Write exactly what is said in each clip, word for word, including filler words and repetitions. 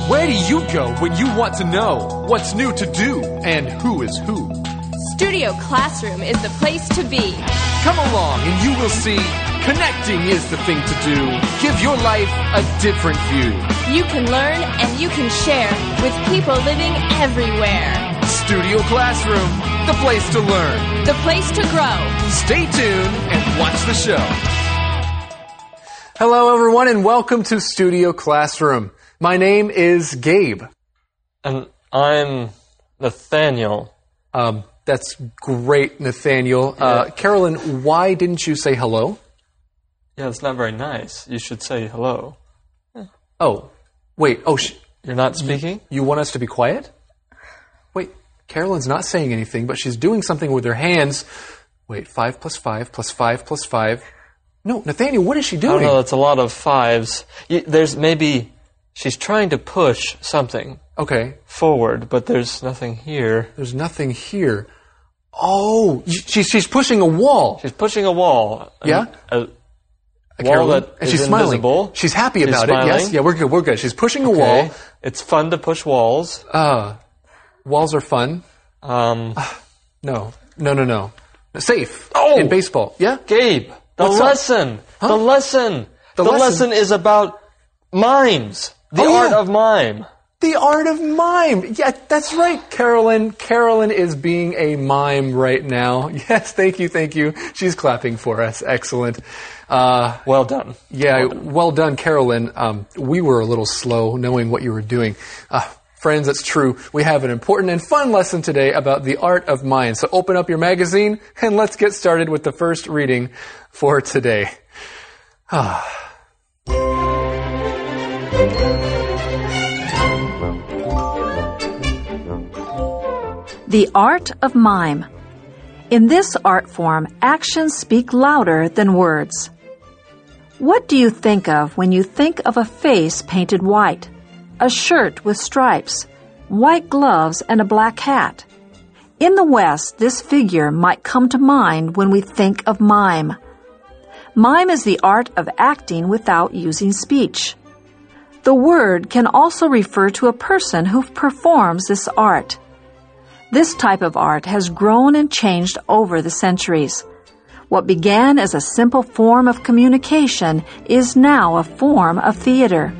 Where do you go when you want to know what's new to do and who is who? Studio Classroom is the place to be. Come along and you will see connecting is the thing to do. Give your life a different view. You can learn and you can share with people living everywhere. Studio Classroom, the place to learn. The place to grow. Stay tuned and watch the show. Hello everyone and welcome to Studio Classroom. My name is Gabe. And I'm Nathaniel. Um, that's great, Nathaniel. Yeah. Uh, Carolyn, why didn't you say hello? Yeah, it's not very nice. You should say hello. Oh, wait. Oh, sh- You're not speaking? You want us to be quiet? Wait, Carolyn's not saying anything, but she's doing something with her hands. Wait, five plus five plus five plus five. No, Nathaniel, what is she doing? I don't know, it's a lot of fives. You, there's maybe... She's trying to push something okay. forward, but there's nothing here. There's nothing here. Oh, she's she's pushing a wall. She's pushing a wall. Yeah? A, a Carolyn, wall that and is she's invisible. Smiling. She's happy she's about smiling. it. Yes, yeah, we're good. We're good. She's pushing a okay. wall. It's fun to push walls. Uh, walls are fun. Um, uh, no, no, no, no. Safe. Oh, in baseball. Yeah, Gabe. The What's lesson. Huh? The lesson. The, the lesson. lesson is about mimes. The oh, art yeah. of mime. The art of mime. Yeah, that's right, Carolyn. Carolyn is being a mime right now. Yes, thank you, thank you. She's clapping for us. Excellent. Uh, well done. Yeah, well done, well done Carolyn. Um, we were a little slow knowing what you were doing. Uh, friends, that's true. We have an important and fun lesson today about the art of mime. So open up your magazine and let's get started with the first reading for today. Ah. The art of mime. In this art form, actions speak louder than words. What do you think of when you think of a face painted white, a shirt with stripes, white gloves, and a black hat? In the West, this figure might come to mind when we think of mime. Mime is the art of acting without using speech. The word can also refer to a person who performs this art. This type of art has grown and changed over the centuries. What began as a simple form of communication is now a form of theater.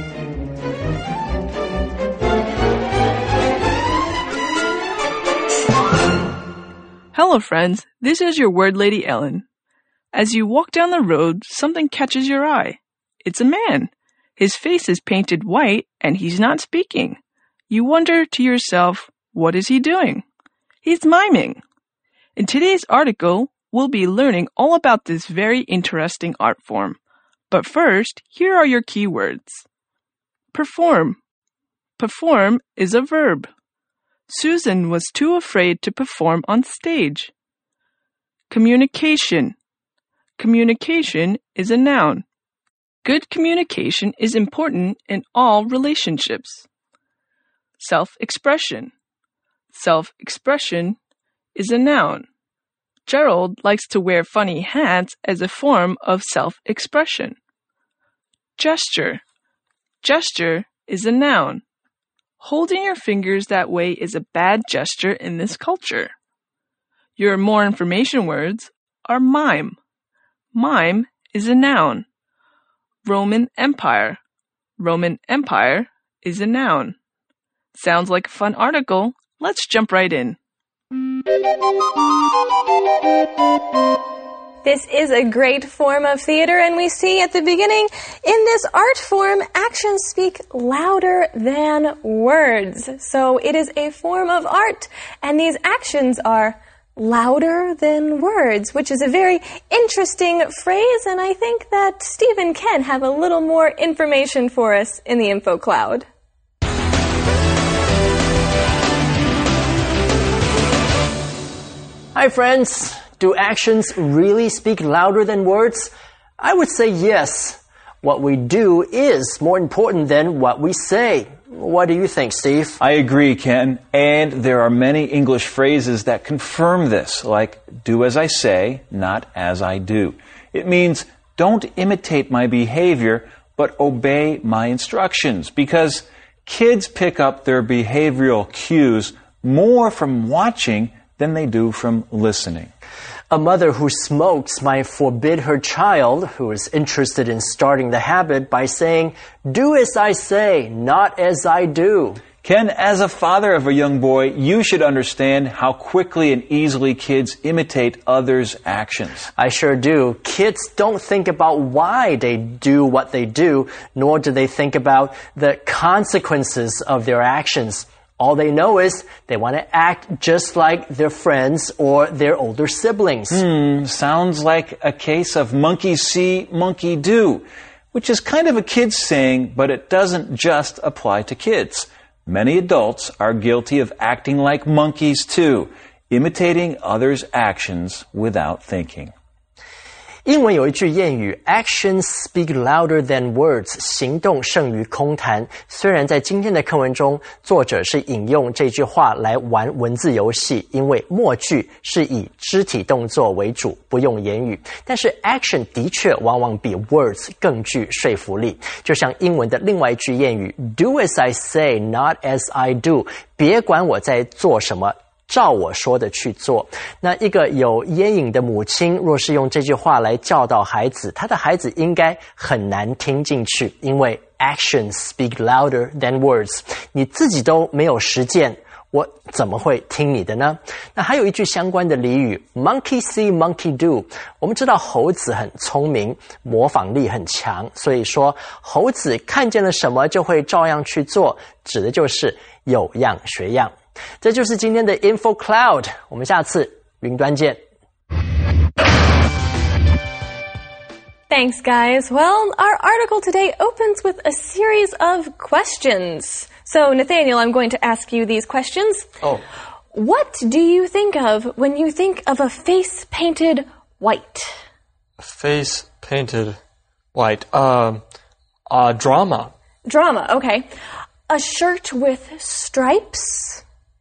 Hello, friends. This is your word lady, Ellen. As you walk down the road, something catches your eye. It's a man. His face is painted white, and he's not speaking. You wonder to yourself, what is he doing? He's miming. In today's article, we'll be learning all about this very interesting art form. But first, here are your keywords. Perform. Perform is a verb. Susan was too afraid to perform on stage. Communication. Communication is a noun. Good communication is important in all relationships. Self-expression. Self-expression is a noun. Gerald likes to wear funny hats as a form of self-expression. Gesture. Gesture is a noun. Holding your fingers that way is a bad gesture in this culture. Your more information words are mime. Mime is a noun. Roman Empire. Roman Empire is a noun. Sounds like a fun article. Let's jump right in. This is a great form of theater, and we see at the beginning, in this art form, actions speak louder than words. So it is a form of art, and these actions are louder than words, which is a very interesting phrase, and I think that Steve and Ken have a little more information for us in the info cloud. Hi friends, do actions really speak louder than words? I would say yes. What we do is more important than what we say. What do you think, Steve? I agree, Ken. And there are many English phrases that confirm this, like do as I say, not as I do. It means don't imitate my behavior, but obey my instructions, because Kids pick up their behavioral cues more from watching than they do from listening. A mother who smokes might forbid her child, who is interested in starting the habit, by saying, "Do as I say, not as I do." Ken, as a father of a young boy, you should understand how quickly and easily kids imitate others' actions. I sure do. Kids don't think about why they do what they do, nor do they think about the consequences of their actions. All they know is they want to act just like their friends or their older siblings. Hmm, sounds like a case of monkey see, monkey do, which is kind of a kid's saying, but it doesn't just apply to kids. Many adults are guilty of acting like monkeys too, imitating others' actions without thinking. 英文有一句谚语 Actions speak louder than words 行动胜于空谈。虽然在今天的课文中，作者是引用这句话来玩文字游戏，因为默剧是以肢体动作为主，不用言语，但是 action 的确往往比 words 更具说服力。就像英文的另外一句谚语 Do as I say, not as I do 别管我在做什么，照我说的去做。那一个有烟瘾的母亲若是用这句话来教导孩子，他的孩子应该很难听进去，因为 actions speak louder than words 你自己都没有实践，我怎么会听你的呢？那还有一句相关的俚语 Monkey see, monkey do 我们知道猴子很聪明，模仿力很强，所以说猴子看见了什么就会照样去做，指的就是有样学样。这就是今天的 Info Cloud， 我们下次云端见。 Thanks, guys. Well, our article today opens with a series of questions. So, Nathaniel, I'm going to ask you these questions. Oh. What do you think of when you think of a face painted white? Face painted white. Um, uh, drama. Drama, okay. A shirt with stripes?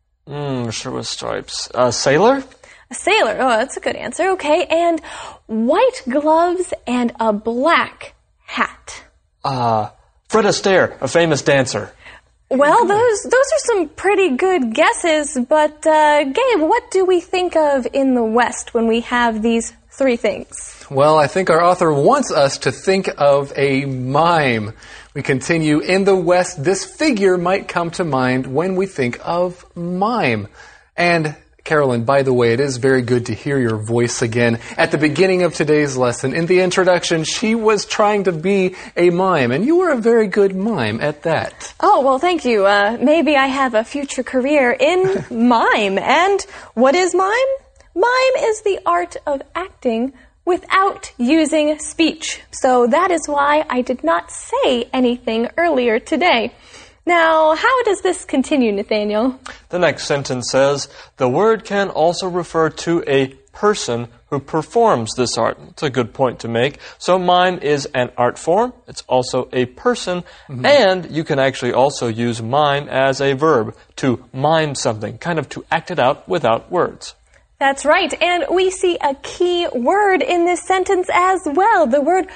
Mm, shirt with stripes. Uh, sailor? A sailor. Oh, that's a good answer. Okay. And white gloves and a black hat. Uh, Fred Astaire, a famous dancer. Well, those those are some pretty good guesses, but uh, Gabe, what do we think of in the West when we have these three things? Well, I think our author wants us to think of a mime. We continue, in the West, this figure might come to mind when we think of mime. And Carolyn, by the way, it is very good to hear your voice again. At the beginning of today's lesson, in the introduction, she was trying to be a mime, and you were a very good mime at that. Oh, well, thank you. Uh, maybe I have a future career in mime. And what is mime? Mime is the art of acting without using speech. So that is why I did not say anything earlier today. Now, how does this continue, Nathaniel? The next sentence says, the word can also refer to a person who performs this art. It's a good point to make. So mime is an art form. It's also a person. Mm-hmm. And you can actually also use mime as a verb, to mime something, kind of to act it out without words. That's right, and we see a key word in this sentence as well, the word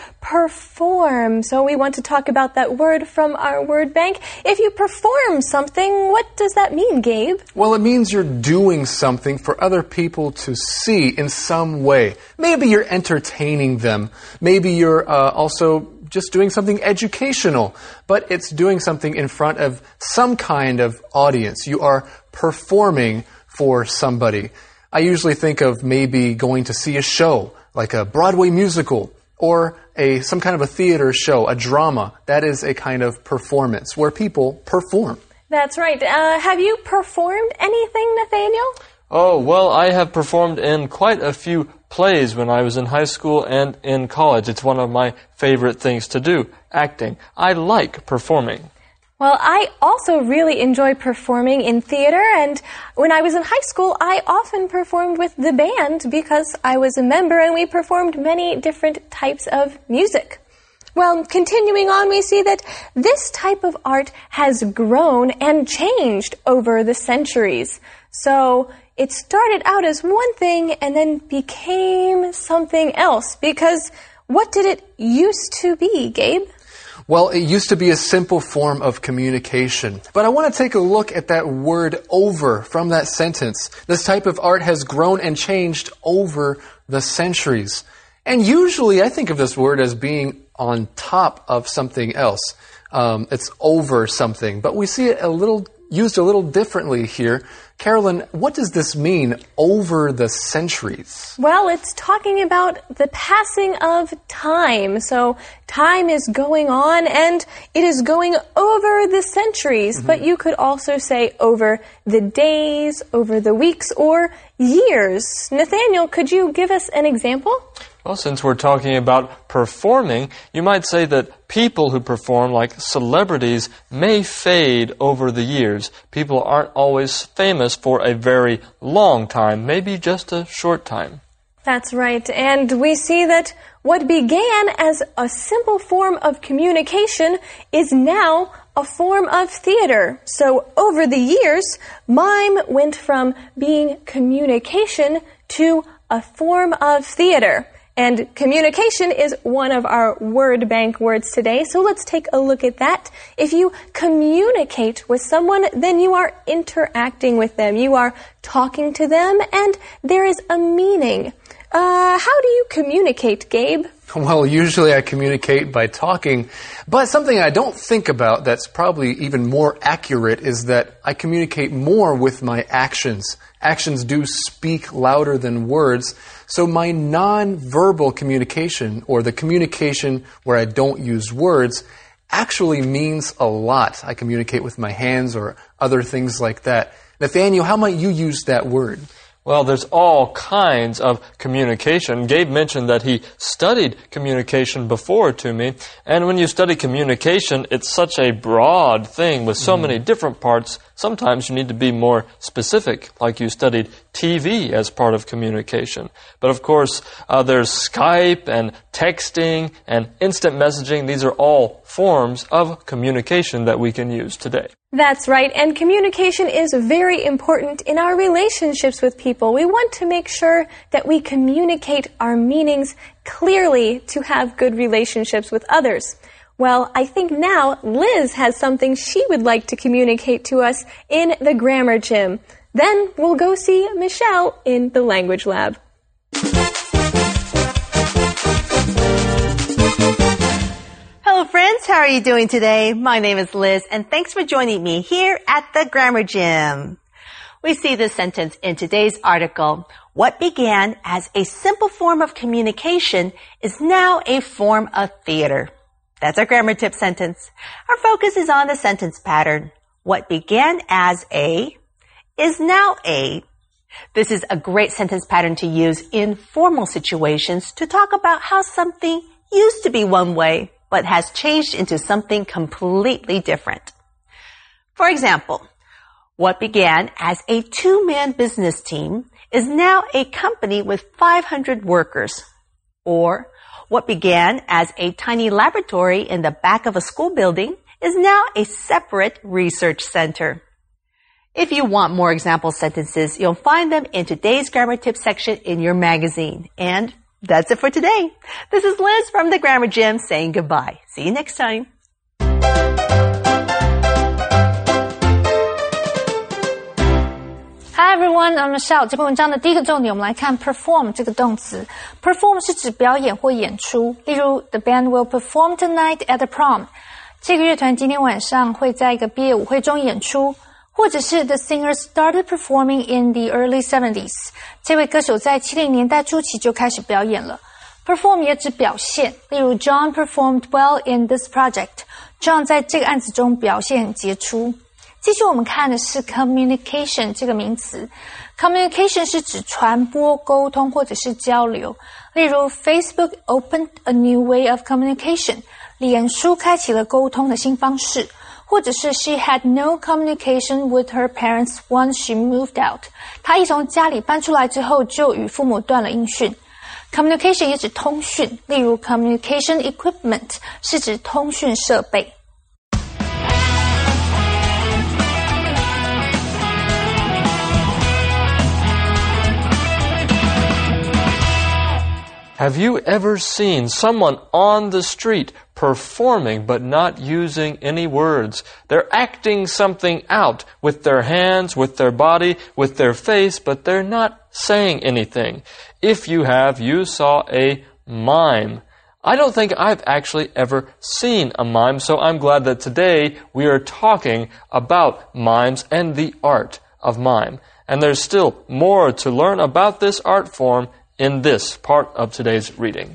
perform. So we want to talk about that word from our word bank. If you perform something, what does that mean, Gabe? Well, it means you're doing something for other people to see in some way. Maybe you're entertaining them. Maybe you're uh, also just doing something educational, but it's doing something in front of some kind of audience. You are performing for somebody. I usually think of maybe going to see a show, like a Broadway musical, or a some kind of a theater show, a drama. That is a kind of performance where people perform. That's right. Uh, have you performed anything, Nathaniel? Oh, well, I have performed in quite a few plays when I was in high school and in college. It's one of my favorite things to do, acting. I like performing. Well, I also really enjoy performing in theater, and when I was in high school, I often performed with the band because I was a member and we performed many different types of music. Well, continuing on, we see that this type of art has grown and changed over the centuries. So it started out as one thing and then became something else, because what did it used to be, Gabe? Well, it used to be a simple form of communication. But I want to take a look at that word over from that sentence. This type of art has grown and changed over the centuries. And usually I think of this word as being on top of something else. Um, it's over something. But we see it a little used a little differently here. Carolyn, what does this mean, over the centuries? Well, it's talking about the passing of time. So time is going on and it is going over the centuries. Mm-hmm. But you could also say over the days, over the weeks, or years. Nathaniel, could you give us an example? Well, since we're talking about performing, you might say that people who perform, like celebrities, may fade over the years. People aren't always famous for a very long time, maybe just a short time. That's right. And we see that what began as a simple form of communication is now a form of theater. So over the years, mime went from being communication to a form of theater. And communication is one of our word bank words today, so let's take a look at that. If you communicate with someone, then you are interacting with them. You are talking to them, and there is a meaning. Uh, how do you communicate, Gabe? Well, usually I communicate by talking, but something I don't think about that's probably even more accurate is that I communicate more with my actions. Actions do speak louder than words, so my non-verbal communication, or the communication where I don't use words, actually means a lot. I communicate with my hands or other things like that. Nathaniel, how might you use that word? Well, there's all kinds of communication. Gabe mentioned that he studied communication before to me. And when you study communication, it's such a broad thing with so mm. many different parts. Sometimes you need to be more specific, like you studied T V as part of communication. But of course, uh, there's Skype and texting and instant messaging. These are all forms of communication that we can use today. That's right, and communication is very important in our relationships with people. We want to make sure that we communicate our meanings clearly to have good relationships with others. Well, I think now Liz has something she would like to communicate to us in the grammar gym. Then we'll go see Michelle in the language lab. Hello friends, how are you doing today? My name is Liz and thanks for joining me here at the Grammar Gym. We see this sentence in today's article. What began as a simple form of communication is now a form of theater. That's our grammar tip sentence. Our focus is on the sentence pattern. What began as a is now a. This is a great sentence pattern to use in formal situations to talk about how something used to be one way but has changed into something completely different. For example, what began as a two-man business team is now a company with five hundred workers. Or, what began as a tiny laboratory in the back of a school building is now a separate research center. If you want more example sentences, you'll find them in today's grammar tip section in your magazine. And that's it for today. This is Liz from the Grammar Gym saying goodbye. See you next time. Hi everyone, I'm Michelle. 这篇文章的第一个重点，我们来看 perform 这个动词。perform 是指表演或演出，例如 The band will perform tonight at the prom. 这个乐团今天晚上会在一个毕业舞会中演出。或者是 The singer started performing in the early seventies. 这位歌手在七零年代初期就开始表演了。perform 也指表现，例如 John performed well in this project. John 在这个案子中表现很杰出。继续我们看的是 communication 这个名词。communication 是指传播、沟通或者是交流。例如 Facebook opened a new way of communication. 脸书开启了沟通的新方式。或者是 she had no communication with her parents once she moved out. 她一从家里搬出来之后就与父母断了音讯。communication 也指通讯，例如 communication equipment 是指通讯设备。 Have you ever seen someone on the street performing but not using any words. They're acting something out with their hands, with their body, with their face, but they're not saying anything. If you have, you saw a mime. I don't think I've actually ever seen a mime, so I'm glad that today we are talking about mimes and the art of mime. And there's still more to learn about this art form in this part of today's reading.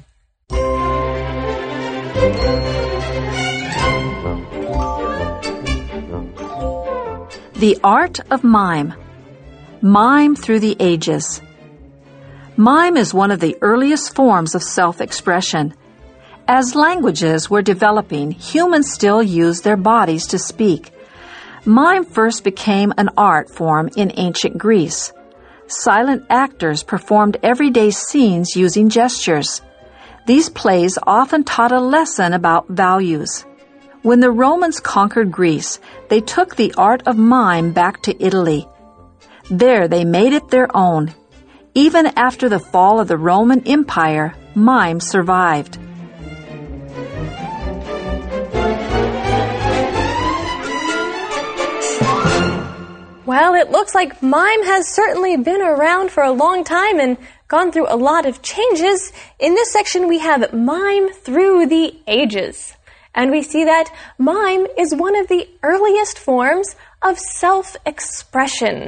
The art of mime. Mime through the ages. Mime is one of the earliest forms of self-expression. As languages were developing, humans still used their bodies to speak. Mime first became an art form in ancient Greece. Silent actors performed everyday scenes using gestures. These plays often taught a lesson about values. When the Romans conquered Greece, they took the art of mime back to Italy. There they made it their own. Even after the fall of the Roman Empire, mime survived. Well, it looks like mime has certainly been around for a long time and gone through a lot of changes. In this section, we have mime through the ages. And we see that mime is one of the earliest forms of self-expression.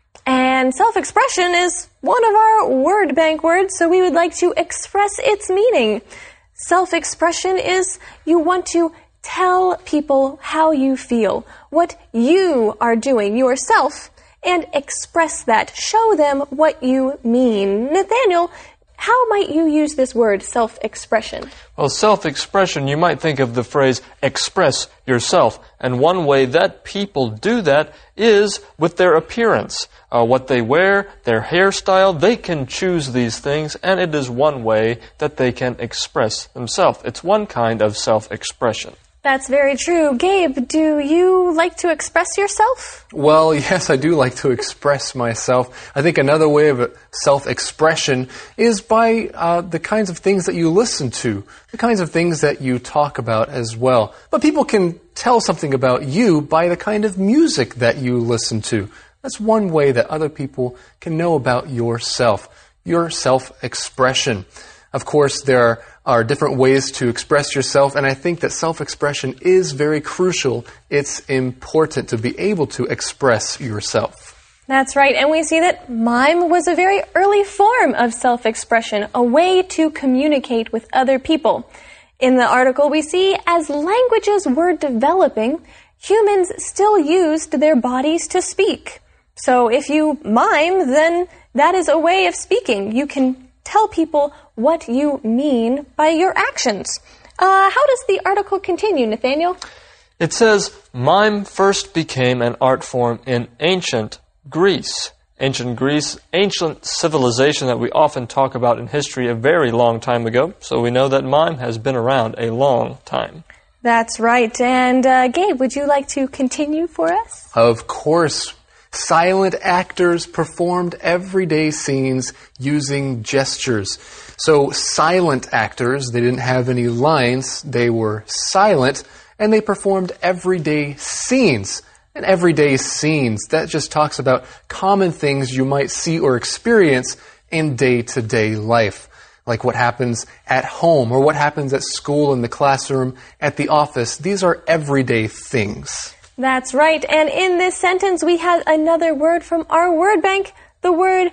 And self-expression is one of our word bank words, so we would like to express its meaning. Self-expression is you want to tell people how you feel, what you are doing yourself, and express that. Show them what you mean. Nathaniel, how might you use this word, self-expression? Well, self-expression, you might think of the phrase express yourself. And one way that people do that is with their appearance. Uh, what they wear, their hairstyle, they can choose these things, and it is one way that they can express themselves. It's one kind of self-expression. That's very true. Gabe, do you like to express yourself? Well, yes, I do like to express myself. I think another way of self-expression is by uh, the kinds of things that you listen to, the kinds of things that you talk about as well. But people can tell something about you by the kind of music that you listen to. That's one way that other people can know about yourself, your self-expression. Of course, there are, are different ways to express yourself, and I think that self-expression is very crucial. It's important to be able to express yourself. That's right, and we see that mime was a very early form of self-expression, a way to communicate with other people. In the article, we see as languages were developing, humans still used their bodies to speak. So if you mime, then that is a way of speaking. You can tell people what you mean by your actions. Uh, how does the article continue, Nathaniel? It says, mime first became an art form in ancient Greece. Ancient Greece, ancient civilization that we often talk about in history a very long time ago. So we know that mime has been around a long time. That's right. And uh, Gabe, would you like to continue for us? Of course. Silent actors performed everyday scenes using gestures. So silent actors, they didn't have any lines, they were silent, and they performed everyday scenes. And everyday scenes, that just talks about common things you might see or experience in day-to-day life. Like what happens at home, or what happens at school, in the classroom, at the office. These are everyday things. That's right. And in this sentence, we have another word from our word bank, the word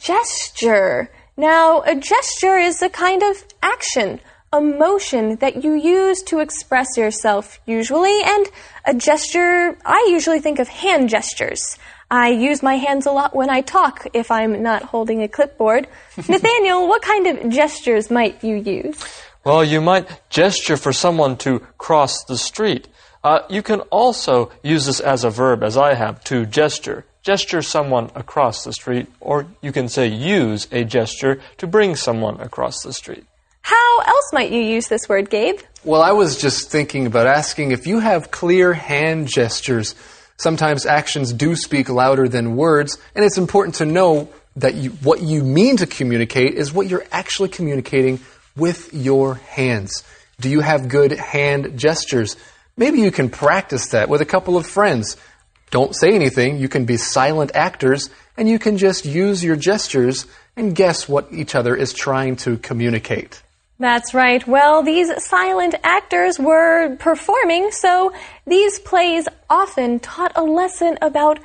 gesture. Now, a gesture is a kind of action, a motion that you use to express yourself usually. And a gesture, I usually think of hand gestures. I use my hands a lot when I talk if I'm not holding a clipboard. Nathaniel, what kind of gestures might you use? Well, you might gesture for someone to cross the street. Uh, you can also use this as a verb, as I have, to gesture. Gesture someone across the street, or you can say use a gesture to bring someone across the street. How else might you use this word, Gabe? Well, I was just thinking about asking if you have clear hand gestures. Sometimes actions do speak louder than words, and it's important to know that you, what you mean to communicate is what you're actually communicating with your hands. Do you have good hand gestures? Maybe you can practice that with a couple of friends. Don't say anything. You can be silent actors, and you can just use your gestures and guess what each other is trying to communicate. That's right. Well, these silent actors were performing, so these plays often taught a lesson about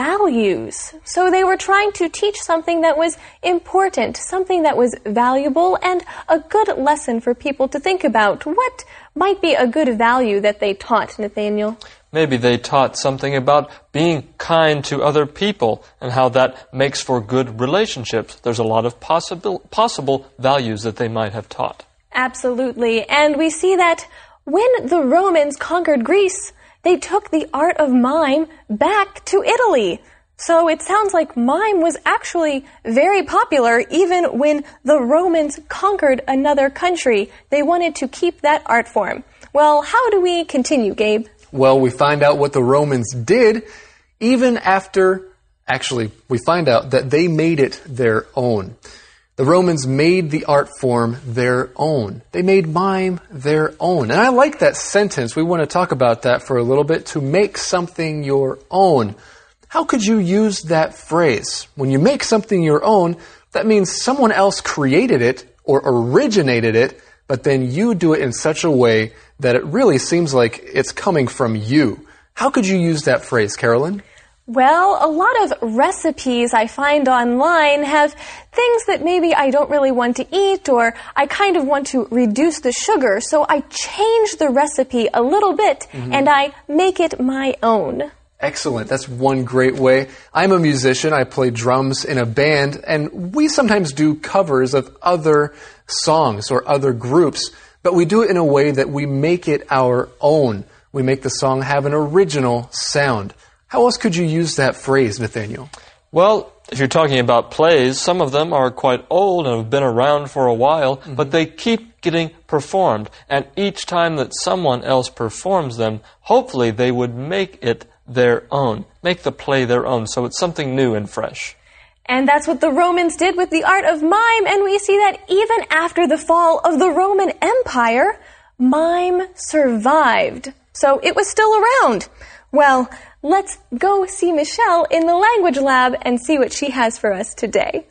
values. So they were trying to teach something that was important, something that was valuable, and a good lesson for people to think about. What might be a good value that they taught, Nathaniel? Maybe they taught something about being kind to other people and how that makes for good relationships. There's a lot of possible, possible values that they might have taught. Absolutely. And we see that when the Romans conquered Greece, they took the art of mime back to Italy. So it sounds like mime was actually very popular even when the Romans conquered another country. They wanted to keep that art form. Well, how do we continue, Gabe? Well, we find out what the Romans did even after, actually, we find out that they made it their own. The Romans made the art form their own. They made mime their own. And I like that sentence. We want to talk about that for a little bit, to make something your own. How could you use that phrase? When you make something your own, that means someone else created it or originated it, but then you do it in such a way that it really seems like it's coming from you. How could you use that phrase, Carolyn? Well, a lot of recipes I find online have things that maybe I don't really want to eat, or I kind of want to reduce the sugar, so I change the recipe a little bit mm-hmm. and I make it my own. Excellent. That's one great way. I'm a musician. I play drums in a band, and we sometimes do covers of other songs or other groups, but we do it in a way that we make it our own. We make the song have an original sound. How else could you use that phrase, Nathaniel? Well, if you're talking about plays, some of them are quite old and have been around for a while, mm-hmm. but they keep getting performed. And each time that someone else performs them, hopefully they would make it their own, make the play their own, so it's something new and fresh. And that's what the Romans did with the art of mime, and we see that even after the fall of the Roman Empire, mime survived. So it was still around. Well, let's go see Michelle in the language lab and see what she has for us today.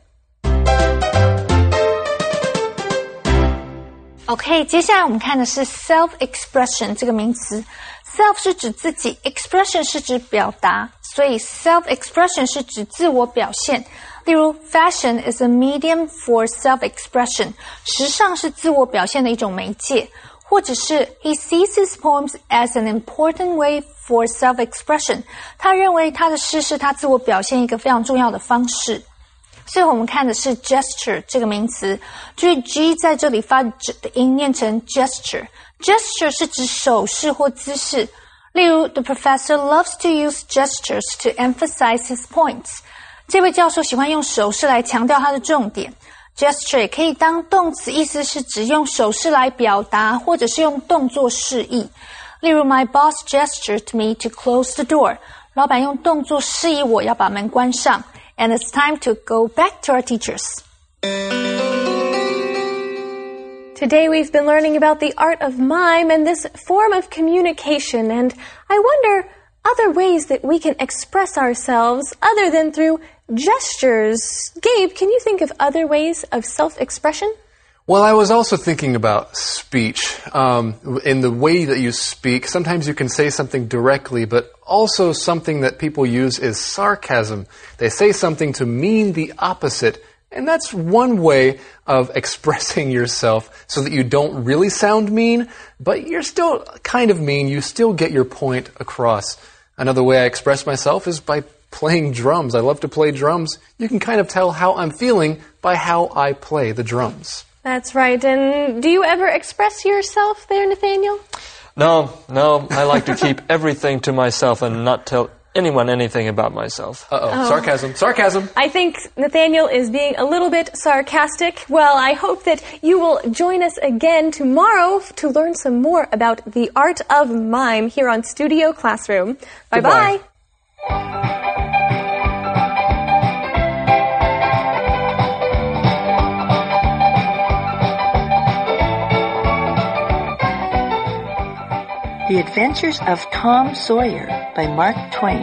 OK, 接下来我们看的是 self-expression 这个名词。self 是指自己 ，expression 是指表达，所以 self-expression 是指自我表现。例如 ，fashion is a medium for self-expression， 时尚是自我表现的一种媒介。或者是 he sees his poems as an important way for self-expression， 他认为他的诗是他自我表现一个非常重要的方式。所以我们看的是 gesture 这个名词，注意 G 在这里发 J 的音念成 gesture。gesture 是指手势或姿势，例如 the professor loves to use gestures to emphasize his points。这位教授喜欢用手势来强调他的重点。gesture 也可以当动词，意思是指用手势来表达，或者是用动作示意。例如 My boss gestured to me to close the door。老板用动作示意我要把门关上。And it's time to go back to our teachers. Today we've been learning about the art of mime and this form of communication, and I wonder other ways that we can express ourselves other than through gestures. Gabe, can you think of other ways of self-expression? Well, I was also thinking about speech. Um, in the way that you speak, sometimes you can say something directly, but also something that people use is sarcasm. They say something to mean the opposite, and that's one way of expressing yourself so that you don't really sound mean, but you're still kind of mean. You still get your point across. Another way I express myself is by playing drums. I love to play drums. You can kind of tell how I'm feeling by how I play the drums. That's right. And do you ever express yourself there, Nathaniel? No, no. I like to keep everything to myself and not tell anyone anything about myself. Uh-oh. Oh. Sarcasm. Sarcasm. I think Nathaniel is being a little bit sarcastic. Well, I hope that you will join us again tomorrow to learn some more about the art of mime here on Studio Classroom. Bye-bye. The Adventures of Tom Sawyer by Mark Twain.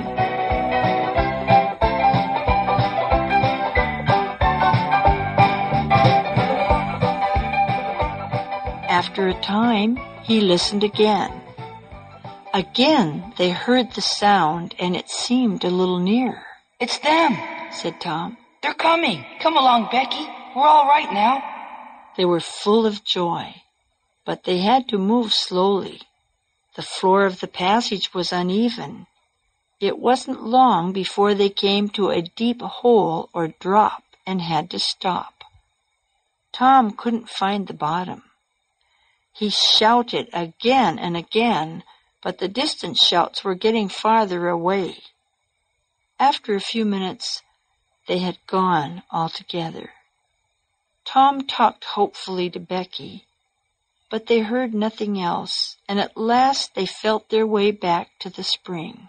After a time, he listened again. Again, they heard the sound, and it seemed a little nearer. "It's them," said Tom. "They're coming. Come along, Becky. We're all right now." They were full of joy, but they had to move slowly. The floor of the passage was uneven. It wasn't long before they came to a deep hole or drop and had to stop. Tom couldn't find the bottom. He shouted again and again, but the distant shouts were getting farther away. After a few minutes, they had gone altogether. Tom talked hopefully to Becky, but they heard nothing else, and at last they felt their way back to the spring.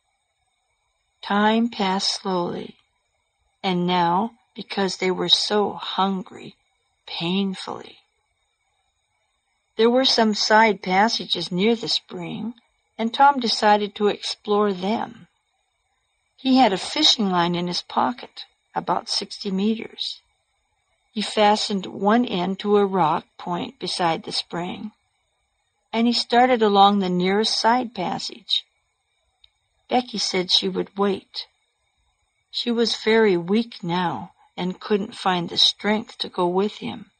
Time passed slowly, and now, because they were so hungry, painfully. There were some side passages near the spring, and Tom decided to explore them. He had a fishing line in his pocket, about sixty meters. He fastened one end to a rock point beside the spring, and he started along the nearest side passage. Becky said she would wait. She was very weak now and couldn't find the strength to go with him.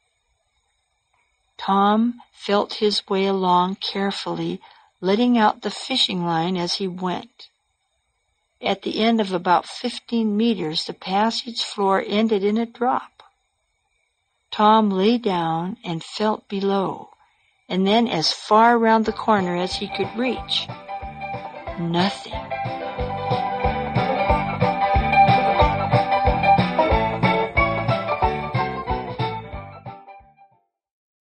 Tom felt his way along carefully, letting out the fishing line as he went. At the end of about fifteen meters, the passage floor ended in a drop. Tom lay down and felt below, and then as far around the corner as he could reach. Nothing.